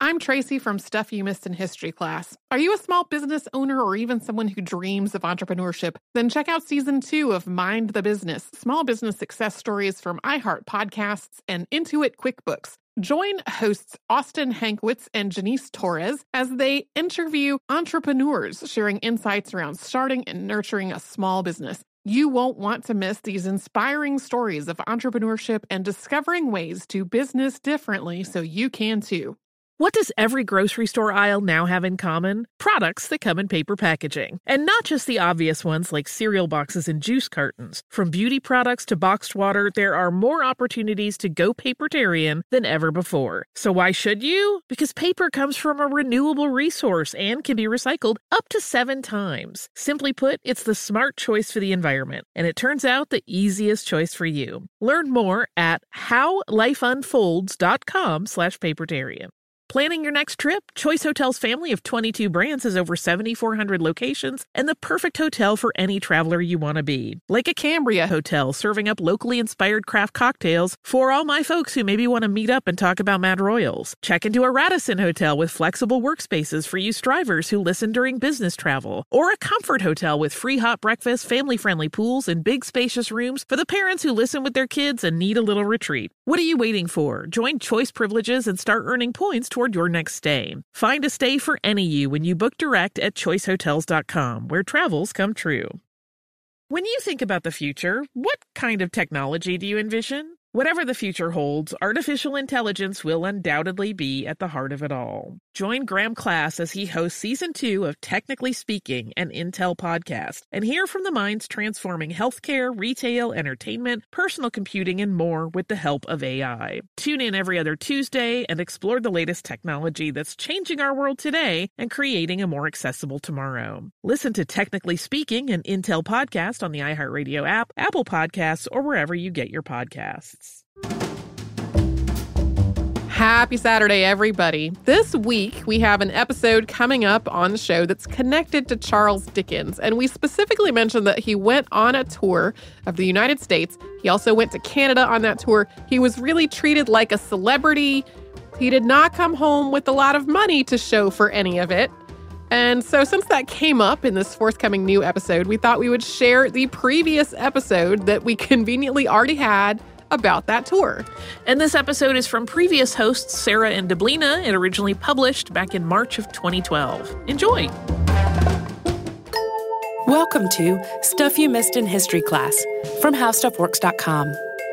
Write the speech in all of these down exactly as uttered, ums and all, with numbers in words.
I'm Tracy from Stuff You Missed in History class. Are you a small business owner or even someone who dreams of entrepreneurship? Then check out season two of Mind the Business, small business success stories from iHeart Podcasts and Intuit QuickBooks. Join hosts Austin Hankwitz and Janice Torres as they interview entrepreneurs sharing insights around starting and nurturing a small business. You won't want to miss these inspiring stories of entrepreneurship and discovering ways to business differently so you can too. What does every grocery store aisle now have in common? Products that come in paper packaging. And not just the obvious ones like cereal boxes and juice cartons. From beauty products to boxed water, there are more opportunities to go papertarian than ever before. So why should you? Because paper comes from a renewable resource and can be recycled up to seven times. Simply put, it's the smart choice for the environment. And it turns out the easiest choice for you. Learn more at howlifeunfolds.com slash papertarian. Planning your next trip? Choice Hotels' family of twenty-two brands has over seven thousand four hundred locations and the perfect hotel for any traveler you want to be. Like a Cambria Hotel, serving up locally inspired craft cocktails for all my folks who maybe want to meet up and talk about Mad Royals. Check into a Radisson Hotel with flexible workspaces for you strivers who listen during business travel. Or a Comfort Hotel with free hot breakfast, family-friendly pools, and big spacious rooms for the parents who listen with their kids and need a little retreat. What are you waiting for? Join Choice Privileges and start earning points toward your next stay. Find a stay for any you when you book direct at choice hotels dot com, where travels come true. When you think about the future, what kind of technology do you envision? Whatever the future holds, artificial intelligence will undoubtedly be at the heart of it all. Join Graham Class as he hosts season two of Technically Speaking, an Intel podcast, and hear from the minds transforming healthcare, retail, entertainment, personal computing, and more with the help of A I. Tune in every other Tuesday and explore the latest technology that's changing our world today and creating a more accessible tomorrow. Listen to Technically Speaking, an Intel podcast on the iHeartRadio app, Apple Podcasts, or wherever you get your podcasts. Happy Saturday, everybody. This week, we have an episode coming up on the show that's connected to Charles Dickens, and we specifically mentioned that he went on a tour of the United States. He also went to Canada on that tour. He was really treated like a celebrity. He did not come home with a lot of money to show for any of it. And so since that came up in this forthcoming new episode, we thought we would share the previous episode that we conveniently already had about that tour. And this episode is from previous hosts Sarah and Deblina. It originally published back in March of twenty twelve. Enjoy! Welcome to Stuff You Missed in History Class from how stuff works dot com.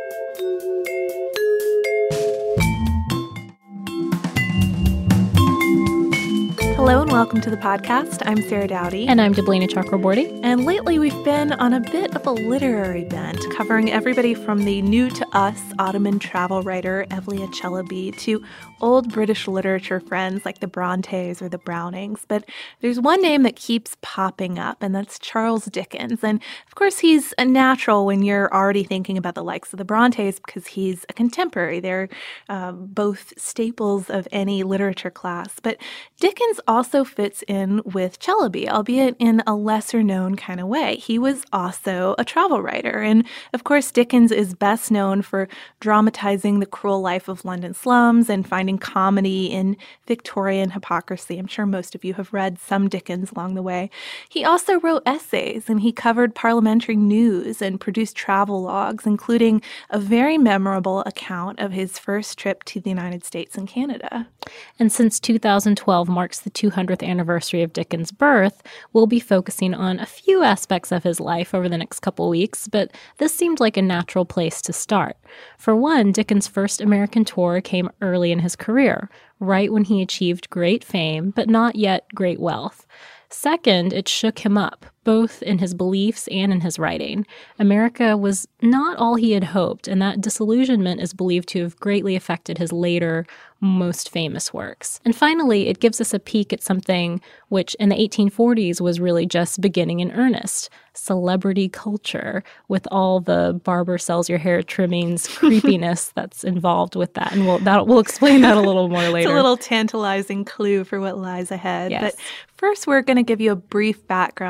Hello and welcome to the podcast. I'm Sarah Dowdy. And I'm Deblina Chakraborty. And lately we've been on a bit of a literary bent, covering everybody from the new to us Ottoman travel writer Evliya Çelebi to old British literature friends like the Brontes or the Brownings. But there's one name that keeps popping up, and that's Charles Dickens. And of course, he's a natural when you're already thinking about the likes of the Brontes because he's a contemporary. They're uh, both staples of any literature class. But Dickens also fits in with Çelebi, albeit in a lesser-known kind of way. He was also a travel writer. And of course, Dickens is best known for dramatizing the cruel life of London slums and finding comedy in Victorian hypocrisy. I'm sure most of you have read some Dickens along the way. He also wrote essays, and he covered parliamentary news and produced travel logs, including a very memorable account of his first trip to the United States and Canada. And since two thousand twelve marks the two hundredth anniversary of Dickens' birth, we'll be focusing on a few aspects of his life over the next couple weeks, but this seemed like a natural place to start. For one, Dickens' first American tour came early in his career, right when he achieved great fame, but not yet great wealth. Second, it shook him up, both in his beliefs and in his writing. America was not all he had hoped, and that disillusionment is believed to have greatly affected his later, most famous works. And finally, it gives us a peek at something which in the eighteen forties was really just beginning in earnest, celebrity culture, with all the barber sells your hair trimmings creepiness that's involved with that. And we'll, that, we'll explain that a little more later. It's a little tantalizing clue for what lies ahead. Yes. But first, we're going to give you a brief background on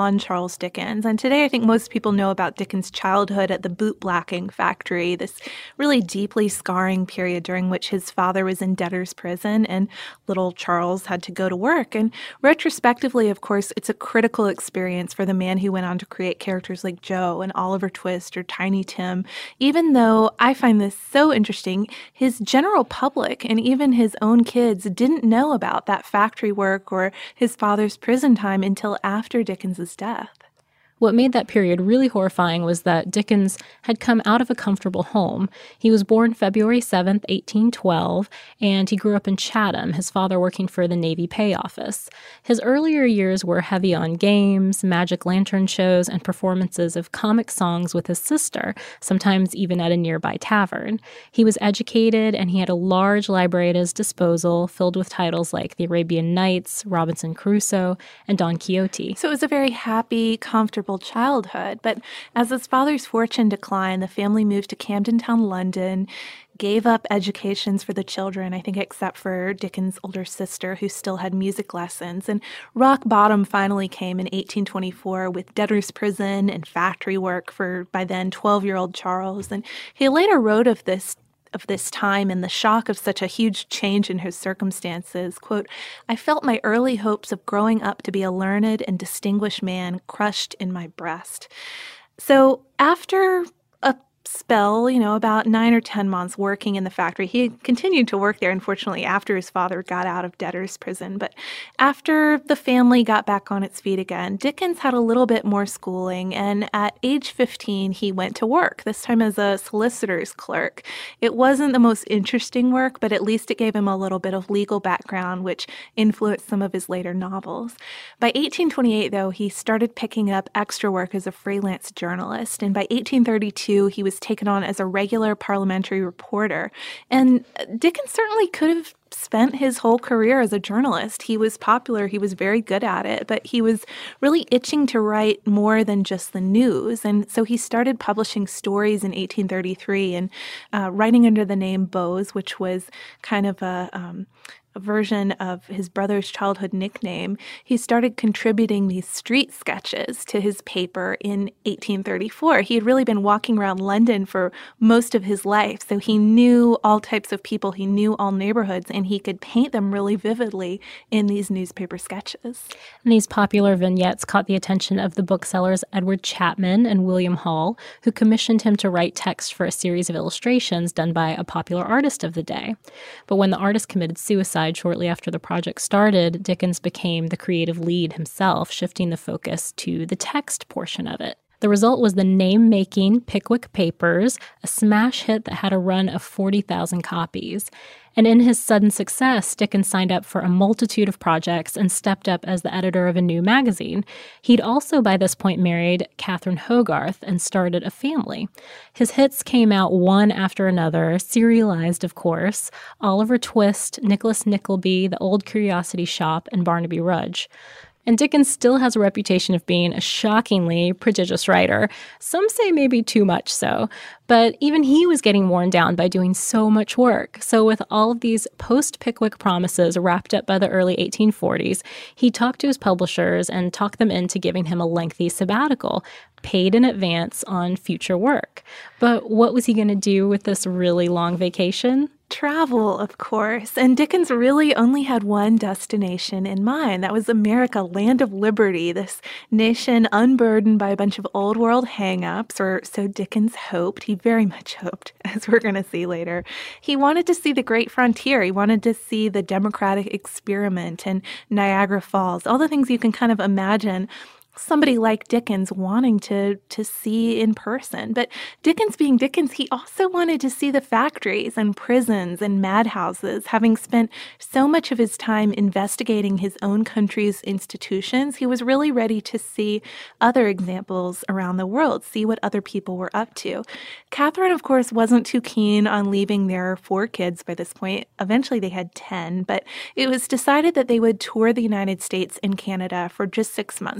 John Charles Dickens. And today I think most people know about Dickens' childhood at the bootblacking factory, this really deeply scarring period during which his father was in debtor's prison and little Charles had to go to work. And retrospectively, of course, it's a critical experience for the man who went on to create characters like Joe and Oliver Twist or Tiny Tim, even though I find this so interesting, his general public and even his own kids didn't know about that factory work or his father's prison time until after Dickens's death. What made that period really horrifying was that Dickens had come out of a comfortable home. He was born February seventh, eighteen twelve, and he grew up in Chatham, his father working for the Navy Pay Office. His earlier years were heavy on games, magic lantern shows, and performances of comic songs with his sister, sometimes even at a nearby tavern. He was educated, and he had a large library at his disposal, filled with titles like The Arabian Nights, Robinson Crusoe, and Don Quixote. So it was a very happy, comfortable childhood. But as his father's fortune declined, the family moved to Camden Town, London, gave up educations for the children, I think except for Dickens' older sister, who still had music lessons. And rock bottom finally came in eighteen twenty-four with debtor's prison and factory work for, by then, twelve-year-old Charles. And he later wrote of this of this time and the shock of such a huge change in his circumstances, quote, "I felt my early hopes of growing up to be a learned and distinguished man crushed in my breast." So after a spell, you know, about nine or ten months working in the factory, he continued to work there, unfortunately, after his father got out of debtor's prison. But after the family got back on its feet again, Dickens had a little bit more schooling, and at age fifteen, he went to work, this time as a solicitor's clerk. It wasn't the most interesting work, but at least it gave him a little bit of legal background, which influenced some of his later novels. By eighteen twenty-eight, though, he started picking up extra work as a freelance journalist, and by eighteen thirty-two, he was taken on as a regular parliamentary reporter. And Dickens certainly could have spent his whole career as a journalist. He was popular, he was very good at it, but he was really itching to write more than just the news. And so he started publishing stories in eighteen thirty-three and uh, writing under the name Bose, which was kind of a... Um, a version of his brother's childhood nickname. He started contributing these street sketches to his paper in eighteen thirty-four. He had really been walking around London for most of his life, so he knew all types of people, he knew all neighborhoods, and he could paint them really vividly in these newspaper sketches. And these popular vignettes caught the attention of the booksellers Edward Chapman and William Hall, who commissioned him to write text for a series of illustrations done by a popular artist of the day. But when the artist committed suicide shortly after the project started, Dickens became the creative lead himself, shifting the focus to the text portion of it. The result was the name-making Pickwick Papers, a smash hit that had a run of forty thousand copies. And in his sudden success, Dickens signed up for a multitude of projects and stepped up as the editor of a new magazine. He'd also by this point married Catherine Hogarth and started a family. His hits came out one after another, serialized, of course: Oliver Twist, Nicholas Nickleby, The Old Curiosity Shop, and Barnaby Rudge. And Dickens still has a reputation of being a shockingly prodigious writer. Some say maybe too much so. But even he was getting worn down by doing so much work. So with all of these post-Pickwick promises wrapped up by the early eighteen forties, he talked to his publishers and talked them into giving him a lengthy sabbatical, paid in advance on future work. But what was he going to do with this really long vacation? Travel, of course. And Dickens really only had one destination in mind. That was America, land of liberty, this nation unburdened by a bunch of old world hang-ups, or so Dickens hoped. He very much hoped, as we're going to see later. He wanted to see the great frontier. He wanted to see the democratic experiment and Niagara Falls, all the things you can kind of imagine somebody like Dickens wanting to to see in person. But Dickens being Dickens, he also wanted to see the factories and prisons and madhouses. Having spent so much of his time investigating his own country's institutions, he was really ready to see other examples around the world, see what other people were up to. Catherine, of course, wasn't too keen on leaving their four kids by this point. Eventually they had ten, but it was decided that they would tour the United States and Canada for just six months. Still a pretty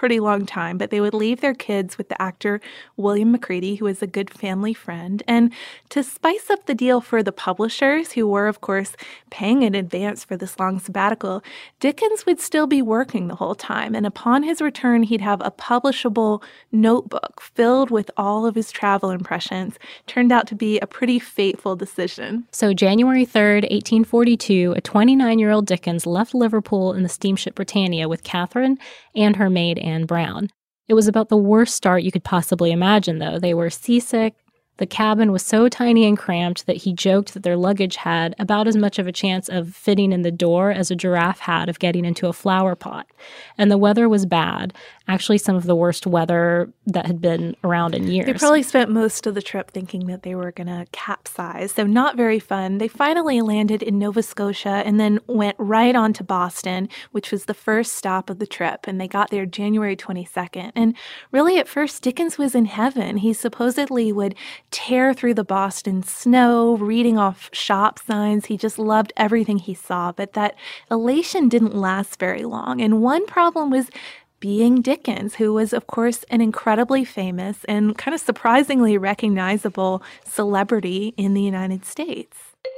pretty long time, but they would leave their kids with the actor William McCready, who was a good family friend. And to spice up the deal for the publishers, who were, of course, paying in advance for this long sabbatical, Dickens would still be working the whole time. And upon his return, he'd have a publishable notebook filled with all of his travel impressions. Turned out to be a pretty fateful decision. So January third, eighteen forty-two, a twenty-nine-year-old Dickens left Liverpool in the steamship Britannia with Catherine and her maid Anne Brown. It was about the worst start you could possibly imagine, though. They were seasick. The cabin was so tiny and cramped that he joked that their luggage had about as much of a chance of fitting in the door as a giraffe had of getting into a flower pot. And the weather was bad, actually some of the worst weather that had been around in years. They probably spent most of the trip thinking that they were going to capsize, so not very fun. They finally landed in Nova Scotia and then went right on to Boston, which was the first stop of the trip, and they got there January twenty-second. And really, at first, Dickens was in heaven. He supposedly would tear through the Boston snow, reading off shop signs. He just loved everything he saw, but that elation didn't last very long. And one problem was being Dickens, who was, of course, an incredibly famous and kind of surprisingly recognizable celebrity in the United States.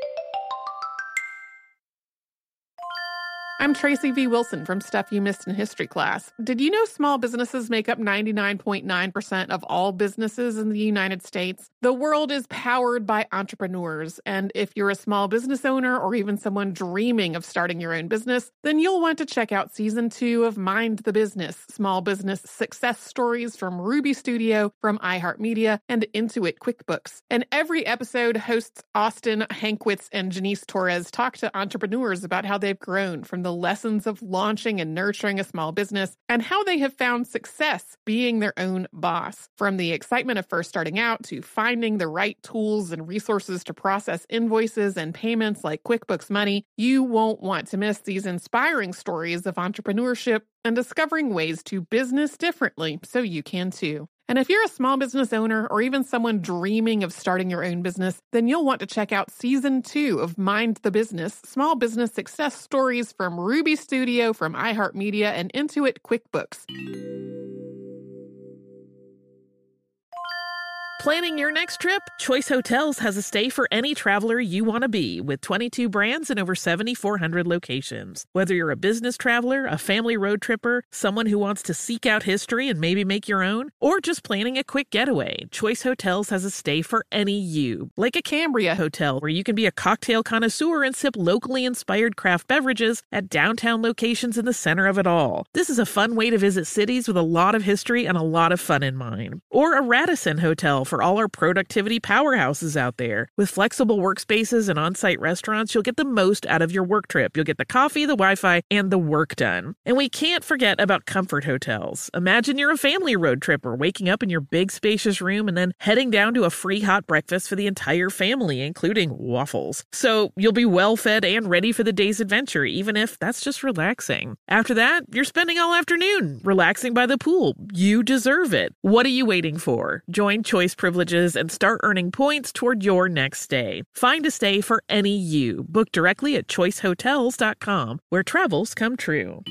I'm Tracy V. Wilson from Stuff You Missed in History Class. Did you know small businesses make up ninety-nine point nine percent of all businesses in the United States? The world is powered by entrepreneurs, and if you're a small business owner or even someone dreaming of starting your own business, then you'll want to check out Season two of Mind the Business, Small Business Success Stories from Ruby Studio, from iHeartMedia, and Intuit QuickBooks. And every episode, hosts Austin Hankwitz and Janice Torres talk to entrepreneurs about how they've grown from the lessons of launching and nurturing a small business and how they have found success being their own boss. From the excitement of first starting out to finding the right tools and resources to process invoices and payments like QuickBooks Money, you won't want to miss these inspiring stories of entrepreneurship and discovering ways to business differently so you can too. And if you're a small business owner or even someone dreaming of starting your own business, then you'll want to check out Season two of Mind the Business, Small Business Success Stories from Ruby Studio, from iHeartMedia, and Intuit QuickBooks. Planning your next trip? Choice Hotels has a stay for any traveler you want to be, with twenty-two brands and over seven thousand four hundred locations. Whether you're a business traveler, a family road tripper, someone who wants to seek out history and maybe make your own, or just planning a quick getaway, Choice Hotels has a stay for any you. Like a Cambria Hotel, where you can be a cocktail connoisseur and sip locally inspired craft beverages at downtown locations in the center of it all. This is a fun way to visit cities with a lot of history and a lot of fun in mind. Or a Radisson Hotel, for all our productivity powerhouses out there. With flexible workspaces and on-site restaurants, you'll get the most out of your work trip. You'll get the coffee, the Wi-Fi, and the work done. And we can't forget about Comfort Hotels. Imagine you're a family road tripper, waking up in your big spacious room and then heading down to a free hot breakfast for the entire family, including waffles. So you'll be well fed and ready for the day's adventure, even if that's just relaxing. After that, you're spending all afternoon relaxing by the pool. You deserve it. What are you waiting for? Join Choice Privileges and start earning points toward your next stay. Find a stay for any you. Book directly at choice hotels dot com, where travels come true.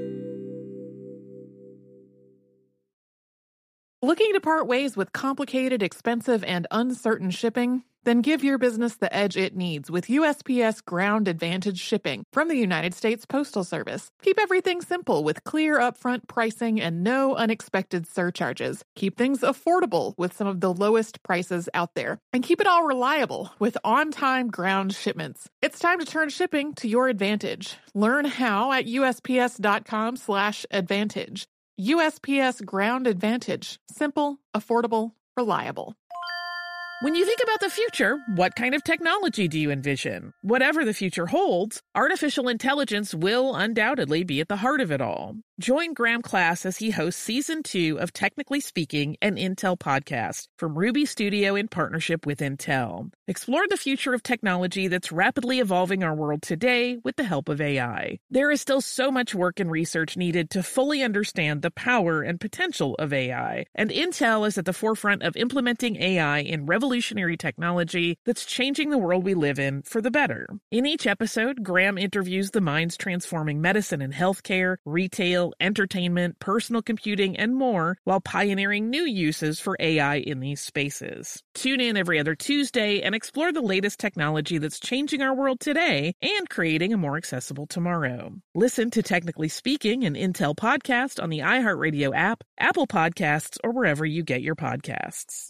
Looking to part ways with complicated, expensive, and uncertain shipping? Then give your business the edge it needs with U S P S Ground Advantage shipping from the United States Postal Service. Keep everything simple with clear upfront pricing and no unexpected surcharges. Keep things affordable with some of the lowest prices out there. And keep it all reliable with on-time ground shipments. It's time to turn shipping to your advantage. Learn how at U S P S dot com slash advantage. U S P S Ground Advantage. Simple, affordable, reliable. When you think about the future, what kind of technology do you envision? Whatever the future holds, artificial intelligence will undoubtedly be at the heart of it all. Join Graham Class as he hosts Season two of Technically Speaking, an Intel podcast from Ruby Studio in partnership with Intel. Explore the future of technology that's rapidly evolving our world today with the help of A I. There is still so much work and research needed to fully understand the power and potential of A I, and Intel is at the forefront of implementing A I in revolutionary revolutionary technology that's changing the world we live in for the better. In each episode, Graham interviews the minds transforming medicine and healthcare, retail, entertainment, personal computing, and more, while pioneering new uses for A I in these spaces. Tune in every other Tuesday and explore the latest technology that's changing our world today and creating a more accessible tomorrow. Listen to Technically Speaking, an Intel podcast on the iHeartRadio app, Apple Podcasts, or wherever you get your podcasts.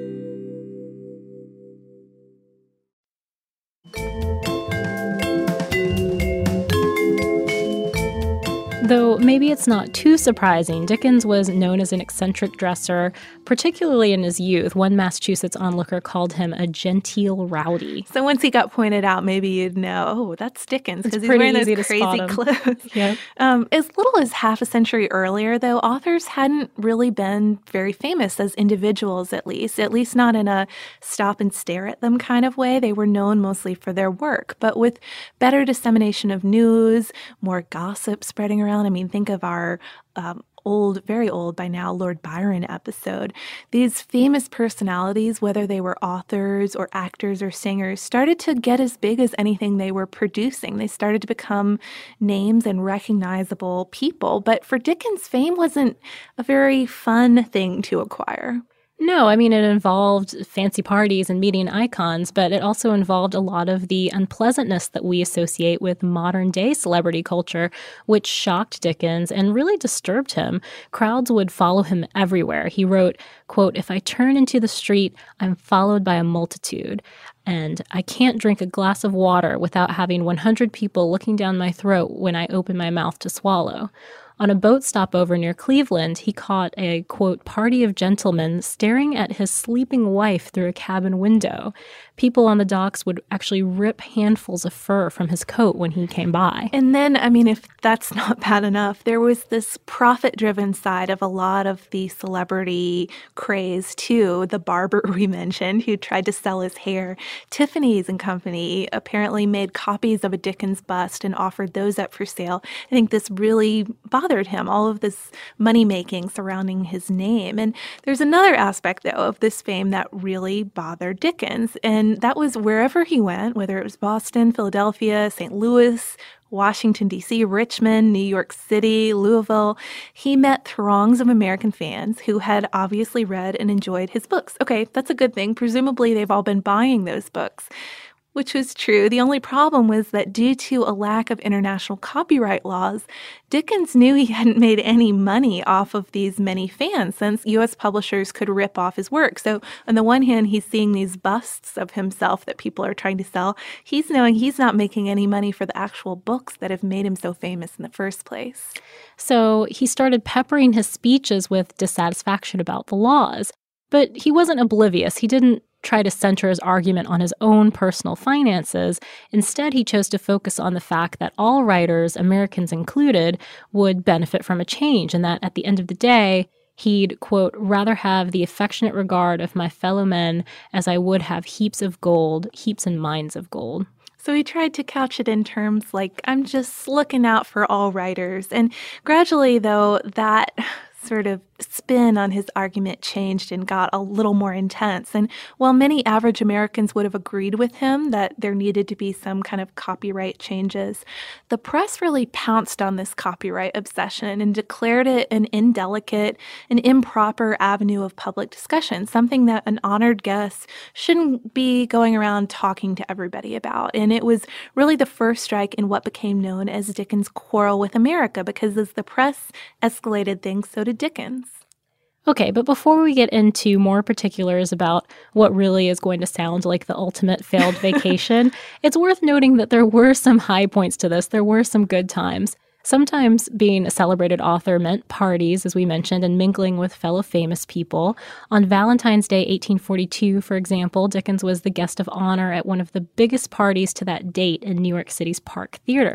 Though maybe it's not too surprising, Dickens was known as an eccentric dresser, particularly in his youth. One Massachusetts onlooker called him a genteel rowdy. So once he got pointed out, maybe you'd know, oh, that's Dickens, because he's wearing those crazy clothes. Yep. Um, as little as half a century earlier, though, authors hadn't really been very famous as individuals, at least, at least not in a stop and stare at them kind of way. They were known mostly for their work. But with better dissemination of news, more gossip spreading around, I mean, think of our um, old, very old by now, Lord Byron episode. These famous personalities, whether they were authors or actors or singers, started to get as big as anything they were producing. They started to become names and recognizable people. But for Dickens, fame wasn't a very fun thing to acquire. No, I mean, it involved fancy parties and meeting icons, but it also involved a lot of the unpleasantness that we associate with modern-day celebrity culture, which shocked Dickens and really disturbed him. Crowds would follow him everywhere. He wrote, quote, "If I turn into the street, I'm followed by a multitude. And I can't drink a glass of water without having one hundred people looking down my throat when I open my mouth to swallow." On a boat stopover near Cleveland, he caught a, quote, "party of gentlemen staring at his sleeping wife through a cabin window. People on the docks would actually rip handfuls of fur from his coat when he came by." And then, I mean, if that's not bad enough, there was this profit-driven side of a lot of the celebrity craze, too. The barber we mentioned, who tried to sell his hair. Tiffany's and Company apparently made copies of a Dickens bust and offered those up for sale. I think this really bothered him, all of this money-making surrounding his name. And there's another aspect, though, of this fame that really bothered Dickens, and that was wherever he went, whether it was Boston, Philadelphia, Saint Louis, Washington, D C, Richmond, New York City, Louisville, he met throngs of American fans who had obviously read and enjoyed his books. Okay, that's a good thing. Presumably, they've all been buying those books. Which was true. The only problem was that due to a lack of international copyright laws, Dickens knew he hadn't made any money off of these many fans since U S publishers could rip off his work. So on the one hand, he's seeing these busts of himself that people are trying to sell. He's knowing he's not making any money for the actual books that have made him so famous in the first place. So he started peppering his speeches with dissatisfaction about the laws. But he wasn't oblivious. He didn't try to center his argument on his own personal finances. Instead, he chose to focus on the fact that all writers, Americans included, would benefit from a change, and that at the end of the day, he'd, quote, "rather have the affectionate regard of my fellow men as I would have heaps of gold, heaps and mines of gold." So he tried to couch it in terms like, I'm just looking out for all writers. And gradually, though, that sort of spin on his argument changed and got a little more intense. And while many average Americans would have agreed with him that there needed to be some kind of copyright changes, the press really pounced on this copyright obsession and declared it an indelicate and improper avenue of public discussion, something that an honored guest shouldn't be going around talking to everybody about. And it was really the first strike in what became known as Dickens' quarrel with America, because as the press escalated things, so did Dickens. Okay, but before we get into more particulars about what really is going to sound like the ultimate failed vacation, it's worth noting that there were some high points to this. There were some good times. Sometimes being a celebrated author meant parties, as we mentioned, and mingling with fellow famous people. On Valentine's Day, eighteen forty-two, for example, Dickens was the guest of honor at one of the biggest parties to that date in New York City's Park Theater.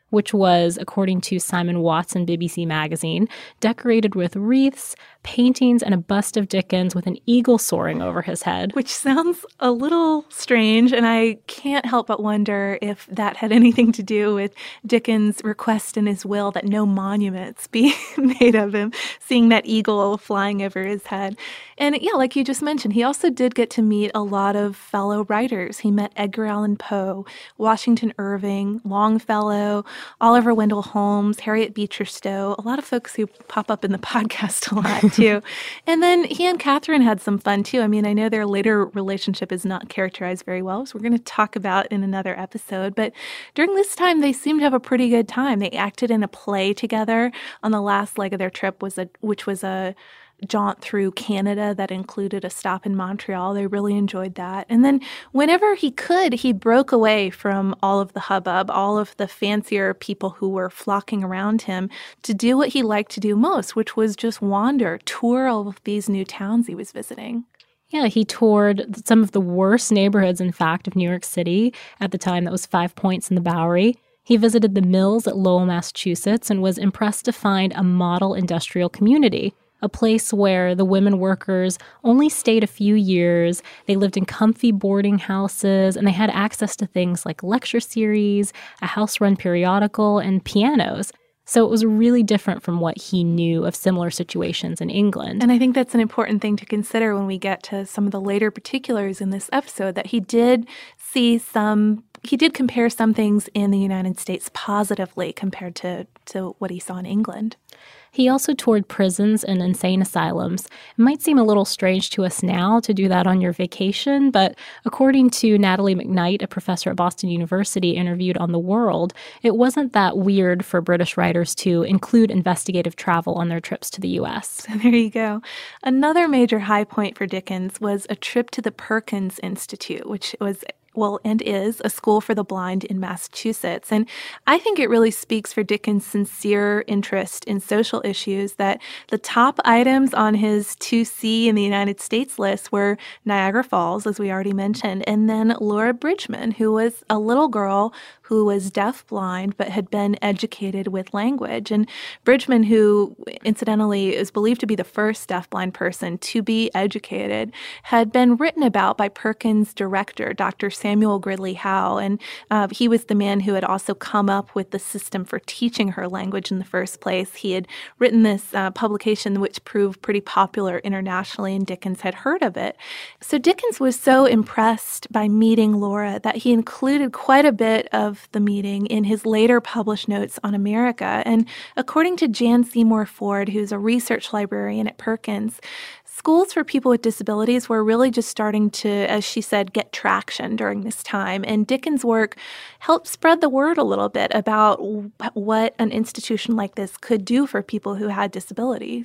which was, according to Simon Watts and B B C Magazine, decorated with wreaths, paintings, and a bust of Dickens with an eagle soaring over his head. Which sounds a little strange, and I can't help but wonder if that had anything to do with Dickens' request in his will that no monuments be made of him, seeing that eagle flying over his head. And yeah, like you just mentioned, he also did get to meet a lot of fellow writers. He met Edgar Allan Poe, Washington Irving, Longfellow, Oliver Wendell Holmes, Harriet Beecher Stowe, a lot of folks who pop up in the podcast a lot too. And then he and Catherine had some fun too. I mean, I know their later relationship is not characterized very well, so we're going to talk about in another episode. But during this time, they seemed to have a pretty good time. They acted in a play together on the last leg of their trip, was a which was a jaunt through Canada that included a stop in Montreal. They really enjoyed that. And then whenever he could, he broke away from all of the hubbub, all of the fancier people who were flocking around him to do what he liked to do most, which was just wander, tour all of these new towns he was visiting. Yeah, he toured some of the worst neighborhoods, in fact, of New York City. At the time, that was Five Points and the Bowery. He visited the mills at Lowell, Massachusetts, and was impressed to find a model industrial community, a place where the women workers only stayed a few years. They lived in comfy boarding houses, and they had access to things like lecture series, a house-run periodical, and pianos. So it was really different from what he knew of similar situations in England. And I think that's an important thing to consider when we get to some of the later particulars in this episode, that he did see some, he did compare some things in the United States positively compared to, to what he saw in England. He also toured prisons and insane asylums. It might seem a little strange to us now to do that on your vacation, but according to Natalie McKnight, a professor at Boston University interviewed on The World, it wasn't that weird for British writers to include investigative travel on their trips to the U S. So there you go. Another major high point for Dickens was a trip to the Perkins Institute, which was well, and is a school for the blind in Massachusetts. And I think it really speaks for Dickens' sincere interest in social issues that the top items on his to see in the United States list were Niagara Falls, as we already mentioned, and then Laura Bridgman, who was a little girl who was deafblind but had been educated with language. And Bridgman, who incidentally is believed to be the first deafblind person to be educated, had been written about by Perkins' director, Doctor Samuel Gridley Howe. And uh, he was the man who had also come up with the system for teaching her language in the first place. He had written this uh, publication which proved pretty popular internationally, and Dickens had heard of it. So Dickens was so impressed by meeting Laura that he included quite a bit of the meeting in his later published notes on America. And according to Jan Seymour Ford, who's a research librarian at Perkins, schools for people with disabilities were really just starting to, as she said, get traction during this time. And Dickens' work helped spread the word a little bit about what an institution like this could do for people who had disabilities.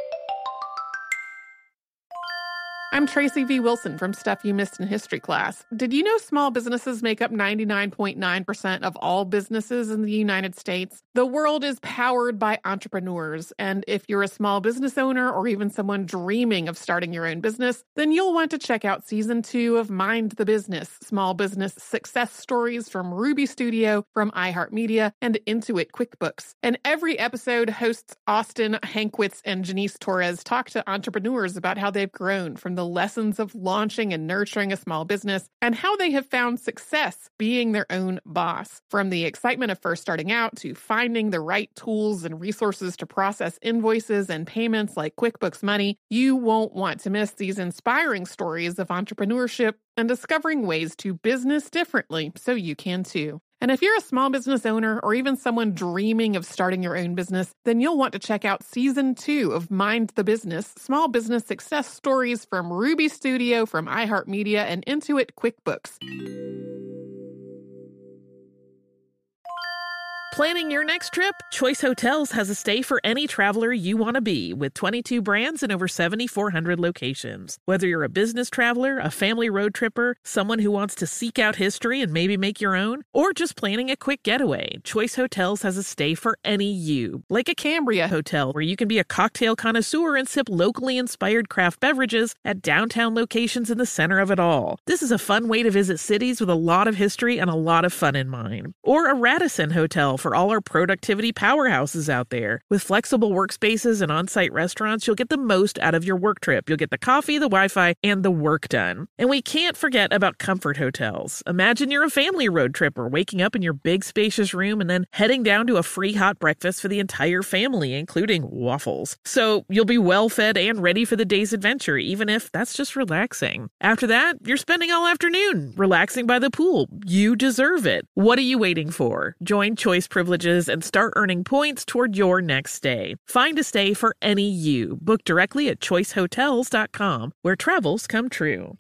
I'm Tracy V. Wilson from Stuff You Missed in History Class. Did you know small businesses make up ninety-nine point nine percent of all businesses in the United States? The world is powered by entrepreneurs, and if you're a small business owner or even someone dreaming of starting your own business, then you'll want to check out Season two of Mind the Business, Small Business Success Stories from Ruby Studio, from iHeartMedia, and Intuit QuickBooks. And every episode, hosts Austin Hankwitz and Janice Torres talk to entrepreneurs about how they've grown from the the lessons of launching and nurturing a small business, and how they have found success being their own boss. From the excitement of first starting out to finding the right tools and resources to process invoices and payments like QuickBooks Money, you won't want to miss these inspiring stories of entrepreneurship and discovering ways to business differently so you can too. And if you're a small business owner or even someone dreaming of starting your own business, then you'll want to check out Season two of Mind the Business, Small Business Success Stories from Ruby Studio, from iHeartMedia, and Intuit QuickBooks. Planning your next trip? Choice Hotels has a stay for any traveler you want to be, with twenty-two brands and over seventy-four hundred locations. Whether you're a business traveler, a family road tripper, someone who wants to seek out history and maybe make your own, or just planning a quick getaway, Choice Hotels has a stay for any you. Like a Cambria Hotel, where you can be a cocktail connoisseur and sip locally inspired craft beverages at downtown locations in the center of it all. This is a fun way to visit cities with a lot of history and a lot of fun in mind. Or a Radisson Hotel, for all our productivity powerhouses out there. With flexible workspaces and on-site restaurants, you'll get the most out of your work trip. You'll get the coffee, the Wi-Fi, and the work done. And we can't forget about comfort hotels. Imagine you're a family road tripper waking up in your big spacious room and then heading down to a free hot breakfast for the entire family, including waffles. So you'll be well fed and ready for the day's adventure, even if that's just relaxing. After that, you're spending all afternoon relaxing by the pool. You deserve it. What are you waiting for? Join Choice Privileges and start earning points toward your next stay. Find a stay for any you. Book directly at choice hotels dot com, where travels come true.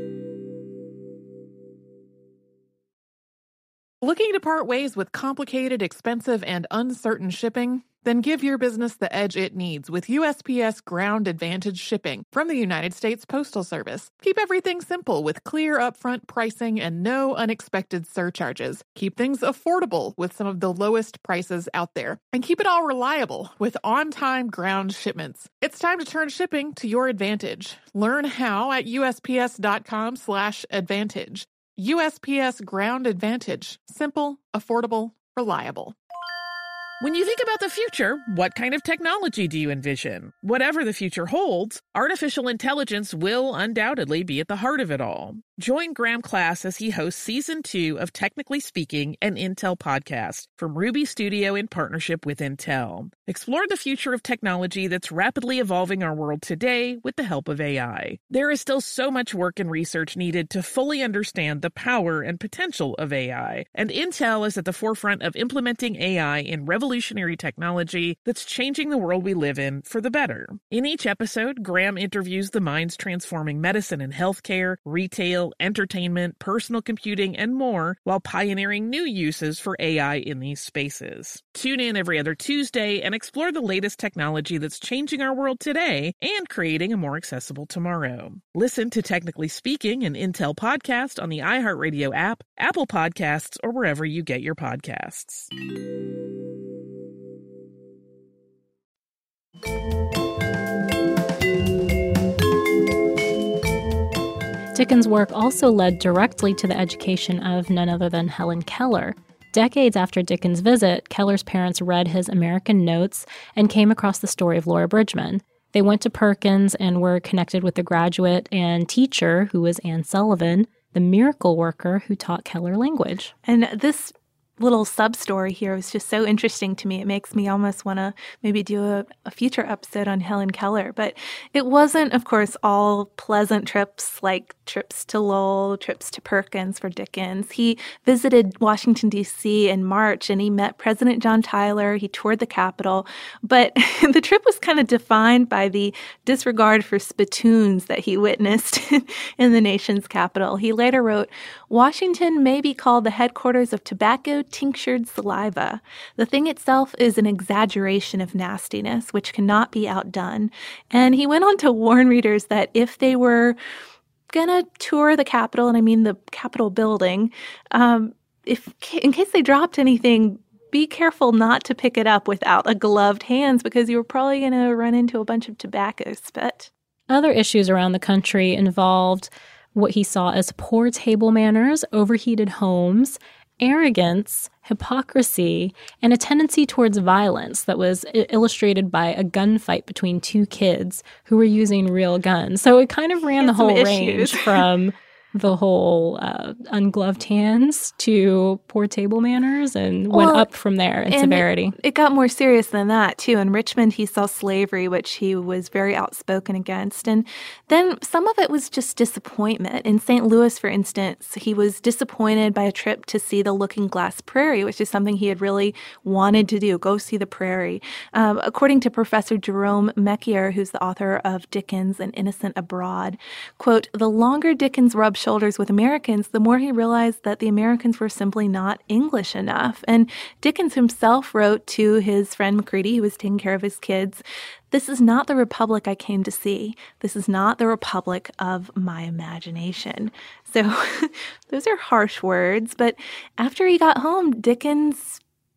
Looking to part ways with complicated, expensive, and uncertain shipping? Then give your business the edge it needs with U S P S Ground Advantage shipping from the United States Postal Service. Keep everything simple with clear upfront pricing and no unexpected surcharges. Keep things affordable with some of the lowest prices out there. And keep it all reliable with on-time ground shipments. It's time to turn shipping to your advantage. Learn how at U S P S dot com slash advantage. U S P S Ground Advantage. Simple, affordable, reliable. When you think about the future, what kind of technology do you envision? Whatever the future holds, artificial intelligence will undoubtedly be at the heart of it all. Join Graham Class as he hosts Season two of Technically Speaking, an Intel podcast from Ruby Studio in partnership with Intel. Explore the future of technology that's rapidly evolving our world today with the help of A I. There is still so much work and research needed to fully understand the power and potential of A I, and Intel is at the forefront of implementing A I in revolutionary technology that's changing the world we live in for the better. In each episode, Graham interviews the minds transforming medicine and healthcare, retail, entertainment, personal computing, and more, while pioneering new uses for A I in these spaces. Tune in every other Tuesday and explore the latest technology that's changing our world today and creating a more accessible tomorrow. Listen to Technically Speaking, an Intel podcast on the iHeartRadio app, Apple Podcasts, or wherever you get your podcasts. Dickens' work also led directly to the education of none other than Helen Keller. Decades after Dickens' visit, Keller's parents read his American Notes and came across the story of Laura Bridgman. They went to Perkins and were connected with the graduate and teacher, who was Anne Sullivan, the miracle worker who taught Keller language. And this little sub-story here was just so interesting to me. It makes me almost want to maybe do a, a future episode on Helen Keller. But it wasn't, of course, all pleasant trips like trips to Lowell, trips to Perkins for Dickens. He visited Washington, D C in March, and he met President John Tyler. He toured the Capitol. But the trip was kind of defined by the disregard for spittoons that he witnessed in the nation's capital. He later wrote, "Washington may be called the headquarters of tobacco tinctured saliva. The thing itself is an exaggeration of nastiness, which cannot be outdone." And he went on to warn readers that if they were going to tour the Capitol, and I mean the Capitol building, um, if in case they dropped anything, be careful not to pick it up without a gloved hands, because you were probably going to run into a bunch of tobacco spit. Other issues around the country involved what he saw as poor table manners, overheated homes, arrogance, hypocrisy, and a tendency towards violence that was illustrated by a gunfight between two kids who were using real guns. So it kind of ran the whole range from the whole uh, ungloved hands to poor table manners, and well, went up from there in severity. It, it got more serious than that, too. In Richmond, he saw slavery, which he was very outspoken against. And then some of it was just disappointment. In Saint Louis, for instance, he was disappointed by a trip to see the Looking Glass Prairie, which is something he had really wanted to do, go see the prairie. Um, according to Professor Jerome Meckier, who's the author of Dickens and Innocent Abroad, quote, "The longer Dickens rubbed shoulders with Americans, the more he realized that the Americans were simply not English enough." And Dickens himself wrote to his friend Macready, who was taking care of his kids, "This is not the republic I came to see. This is not the republic of my imagination." So those are harsh words, but after he got home, Dickens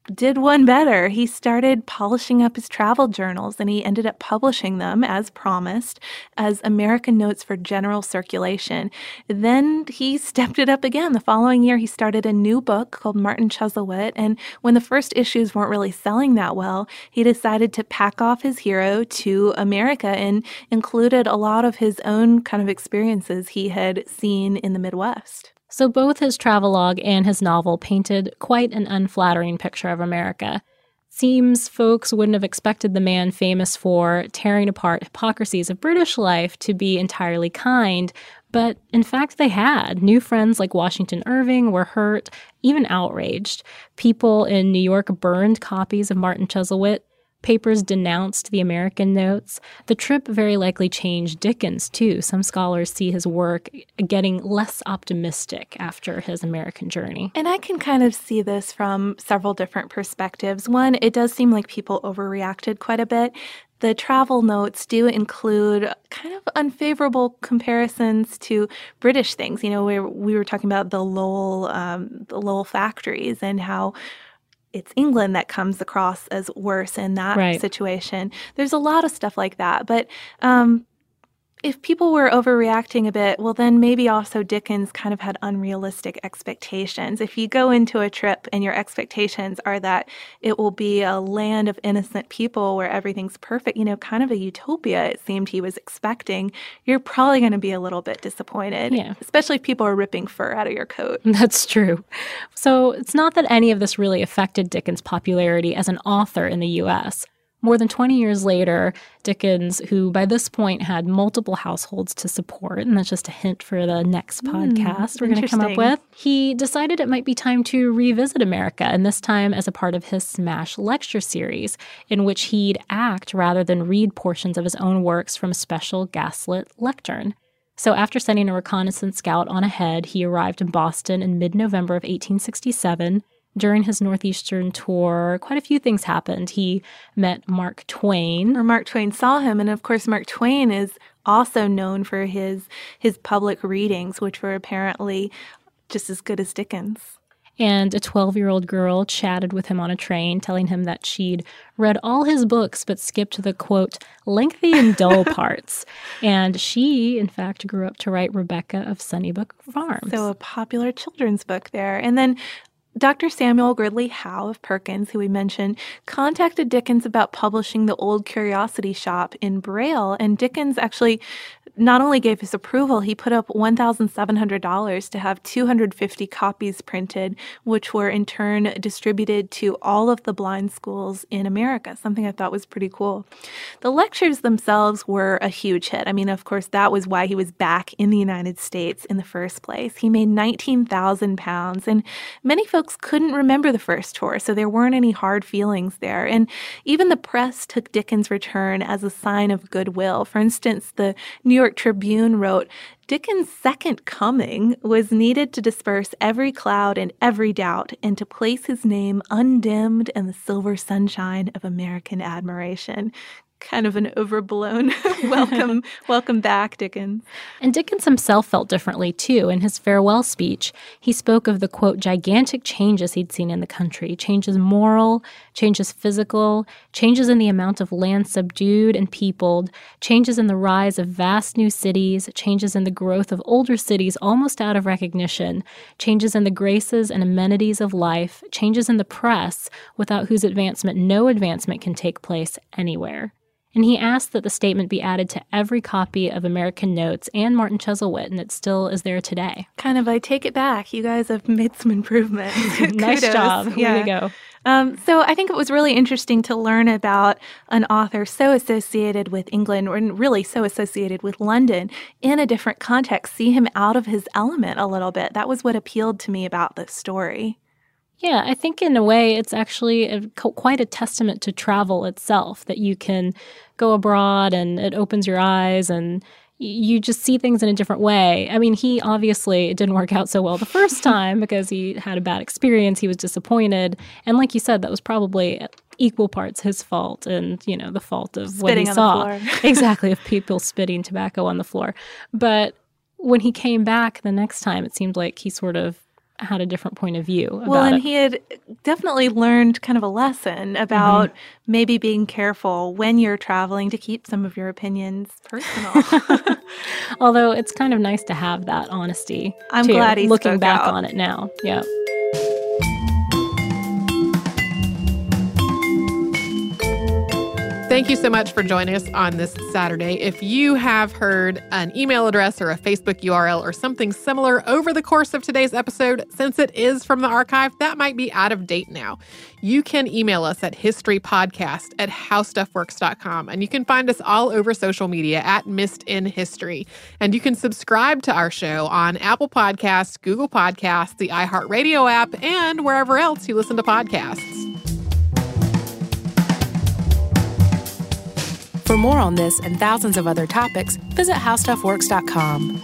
did one better. He started polishing up his travel journals, and he ended up publishing them, as promised, as American Notes for General Circulation. Then he stepped it up again. The following year, he started a new book called Martin Chuzzlewit, and when the first issues weren't really selling that well, he decided to pack off his hero to America and included a lot of his own kind of experiences he had seen in the Midwest. So both his travelogue and his novel painted quite an unflattering picture of America. Seems folks wouldn't have expected the man famous for tearing apart hypocrisies of British life to be entirely kind, but in fact they had. New friends like Washington Irving were hurt, even outraged. People in New York burned copies of Martin Chuzzlewit. Papers denounced the American Notes. The trip very likely changed Dickens, too. Some scholars see his work getting less optimistic after his American journey. And I can kind of see this from several different perspectives. One, it does seem like people overreacted quite a bit. The travel notes do include kind of unfavorable comparisons to British things. You know, we were, we were talking about the Lowell, um, the Lowell factories and how it's England that comes across as worse in that right. situation. There's a lot of stuff like that. But um, if people were overreacting a bit, well, then maybe also Dickens kind of had unrealistic expectations. If you go into a trip and your expectations are that it will be a land of innocent people where everything's perfect, you know, kind of a utopia it seemed he was expecting, you're probably going to be a little bit disappointed, yeah. especially if people are ripping fur out of your coat. That's true. So it's not that any of this really affected Dickens' popularity as an author in the U S More than twenty years later, Dickens, who by this point had multiple households to support, and that's just a hint for the next podcast mm, we're going to come up with, he decided it might be time to revisit America, and this time as a part of his Smash lecture series, in which he'd act rather than read portions of his own works from a special gaslit lectern. So after sending a reconnaissance scout on ahead, he arrived in Boston in mid-November of eighteen sixty-seven. During his Northeastern tour, quite a few things happened. He met Mark Twain. Or Mark Twain saw him. And of course, Mark Twain is also known for his his public readings, which were apparently just as good as Dickens. And a twelve-year-old girl chatted with him on a train, telling him that she'd read all his books but skipped the, quote, lengthy and dull parts. And she, in fact, grew up to write Rebecca of Sunnybrook Farms. So a popular children's book there. And then Doctor Samuel Gridley Howe of Perkins, who we mentioned, contacted Dickens about publishing The Old Curiosity Shop in Braille, and Dickens actually not only gave his approval, he put up one thousand seven hundred dollars to have two hundred fifty copies printed, which were in turn distributed to all of the blind schools in America, something I thought was pretty cool. The lectures themselves were a huge hit. I mean, of course, that was why he was back in the United States in the first place. He made nineteen thousand pounds, and many folks couldn't remember the first tour, so there weren't any hard feelings there. And even the press took Dickens' return as a sign of goodwill. For instance, the New York Tribune wrote, Dickens' second coming was needed to disperse every cloud and every doubt and to place his name undimmed in the silver sunshine of American admiration. Kind of an overblown welcome welcome back, Dickens. And Dickens himself felt differently, too. In his farewell speech, he spoke of the, quote, gigantic changes he'd seen in the country, changes moral, changes physical, changes in the amount of land subdued and peopled, changes in the rise of vast new cities, changes in the growth of older cities almost out of recognition, changes in the graces and amenities of life, changes in the press, without whose advancement no advancement can take place anywhere. And he asked that the statement be added to every copy of American Notes and Martin Chuzzlewit, and it still is there today. Kind of, I take it back. You guys have made some improvements. Nice job. Yeah. Way to go. Um, so I think it was really interesting to learn about an author so associated with England, or really so associated with London, in a different context, see him out of his element a little bit. That was what appealed to me about this story. Yeah, I think in a way it's actually a, quite a testament to travel itself, that you can go abroad and it opens your eyes and you just see things in a different way. I mean, he obviously, it didn't work out so well the first time because he had a bad experience. He was disappointed. And like you said, that was probably equal parts his fault and, you know, the fault of what he saw. Spitting on the floor. Exactly, of people spitting tobacco on the floor. But when he came back the next time, it seemed like he sort of had a different point of view about well, and it. he had definitely learned kind of a lesson about mm-hmm. maybe being careful when you're traveling to keep some of your opinions personal. Although it's kind of nice to have that honesty. I'm too, glad he looking spoke back out. on it now. Yeah. Thank you so much for joining us on this Saturday. If you have heard an email address or a Facebook U R L or something similar over the course of today's episode, since it is from the archive, that might be out of date now. You can email us at historypodcast at howstuffworks dot com, and you can find us all over social media at Missed in History. And you can subscribe to our show on Apple Podcasts, Google Podcasts, the iHeartRadio app, and wherever else you listen to podcasts. For more on this and thousands of other topics, visit how stuff works dot com.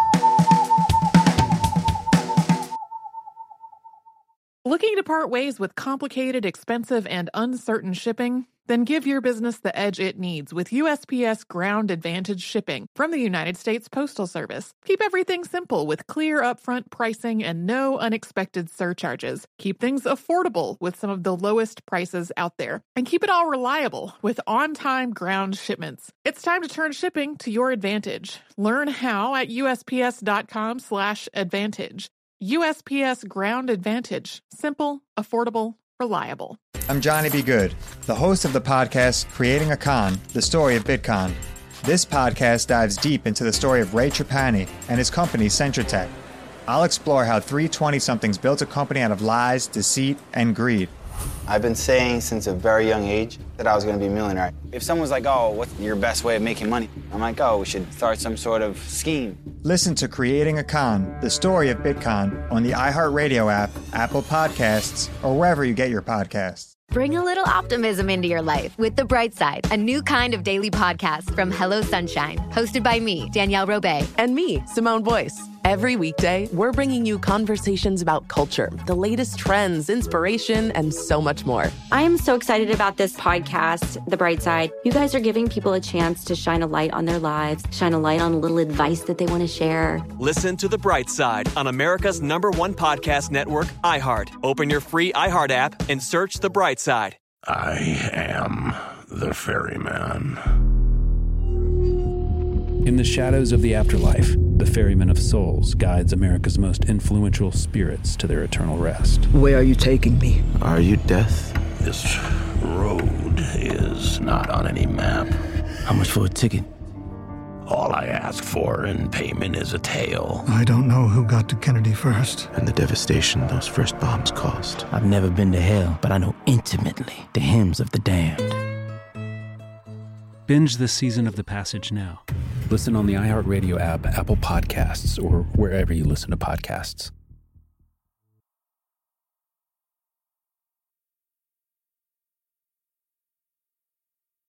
Looking to part ways with complicated, expensive, and uncertain shipping? Then give your business the edge it needs with U S P S Ground Advantage shipping from the United States Postal Service. Keep everything simple with clear upfront pricing and no unexpected surcharges. Keep things affordable with some of the lowest prices out there. And keep it all reliable with on-time ground shipments. It's time to turn shipping to your advantage. Learn how at U S P S dot com slash advantage. U S P S Ground Advantage. Simple, affordable, reliable. I'm Johnny B. Good, the host of the podcast Creating a Con, the story of Bitcoin. This podcast dives deep into the story of Ray Trapani and his company Centratech. I'll explore how three twenty-somethings built a company out of lies, deceit, and greed. I've been saying since a very young age that I was going to be a millionaire. If someone's like, oh, what's your best way of making money? I'm like, oh, we should start some sort of scheme. Listen to Creating a Con, the story of Bitcoin on the iHeartRadio app, Apple Podcasts, or wherever you get your podcasts. Bring a little optimism into your life with The Bright Side, a new kind of daily podcast from Hello Sunshine, hosted by me, Danielle Robay. And me, Simone Boyce. Every weekday, we're bringing you conversations about culture, the latest trends, inspiration, and so much more. I am so excited about this podcast, The Bright Side. You guys are giving people a chance to shine a light on their lives, shine a light on a little advice that they want to share. Listen to The Bright Side on America's number one podcast network, iHeart. Open your free iHeart app and search The Bright Side. I am the ferryman. In the shadows of the afterlife, the Ferryman of Souls guides America's most influential spirits to their eternal rest. Where are you taking me? Are you death? This road is not on any map. How much for a ticket? All I ask for in payment is a tale. I don't know who got to Kennedy first. And the devastation those first bombs caused. I've never been to hell, but I know intimately the hymns of the damned. Binge this season of The Passage now. Listen on the iHeartRadio app, Apple Podcasts, or wherever you listen to podcasts.